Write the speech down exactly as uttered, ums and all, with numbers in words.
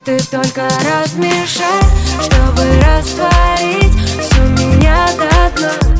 Ты только размешай, чтобы растворить всю меня до дна.